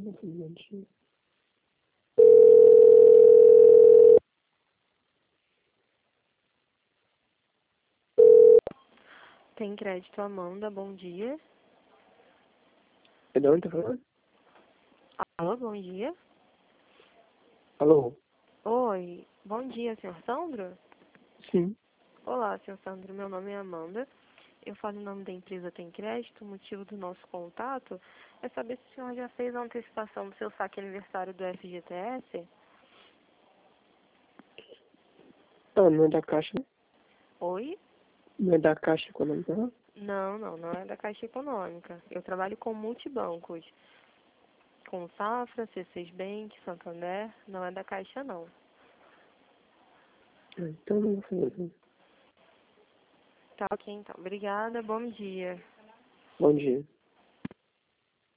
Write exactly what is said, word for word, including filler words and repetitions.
Infelizmente. Tem crédito, Amanda, bom dia. É de onde tá falando? Alô, bom dia. Alô? Oi, bom dia, senhor Sandro? Sim. Olá, senhor Sandro, meu nome é Amanda. Eu falo em nome da empresa Tem Crédito. O motivo do nosso contato é saber se o senhor já fez a antecipação do seu saque aniversário do F G T S. Ah, não é da Caixa, né? Oi? Não é da Caixa Econômica, não? Não, não, não é da Caixa Econômica. Eu trabalho com multibancos, com Safra, C seis Bank, Santander. Não é da Caixa, não. Ah, então não vou fazer, não. Tá ok, então. Obrigada, bom dia. Bom dia.